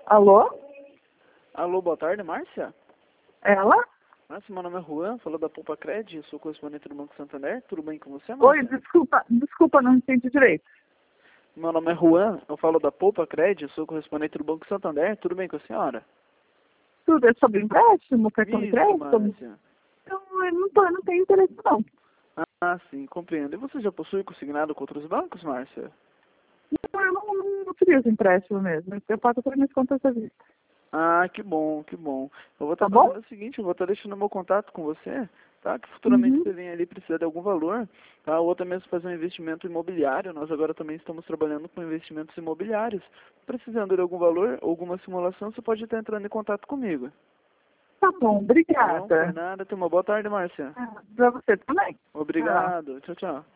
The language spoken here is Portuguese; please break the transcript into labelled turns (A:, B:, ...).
A: Alô?
B: Alô, boa tarde, Márcia?
A: Ela?
B: Márcia, meu nome é Juan, falou da Poupa Cred, sou correspondente do Banco Santander. Tudo bem com você,
A: Oi,
B: Márcia?
A: desculpa, não entendi direito.
B: Meu nome é Juan, eu falo da Poupa Cred, sou correspondente do Banco Santander. Tudo bem com a senhora?
A: Tudo é sobre empréstimo, cartão de
B: Isso,
A: crédito?
B: Márcia.
A: Então, eu não tenho interesse não.
B: Ah, sim, compreendo. E você já possui consignado com outros bancos, Márcia?
A: Eu não utilizo empréstimo mesmo. Eu pago para minhas contas à vista.
B: Ah, que bom, que bom. Eu vou
A: Tá
B: estar
A: bom?
B: fazendo o seguinte, eu vou estar deixando meu contato com você, tá? Que futuramente
A: Uhum.
B: você venha ali precisar de algum valor, tá? Ou até mesmo fazer um investimento imobiliário. Nós agora também estamos trabalhando com investimentos imobiliários. Precisando de algum valor, alguma simulação, você pode estar entrando em contato comigo.
A: Tá bom,
B: Tá bom? Por
A: obrigada.
B: nada. Tenha uma boa tarde, Márcia.
A: Para você também. Tchau.
B: Obrigado. Tchau, tchau.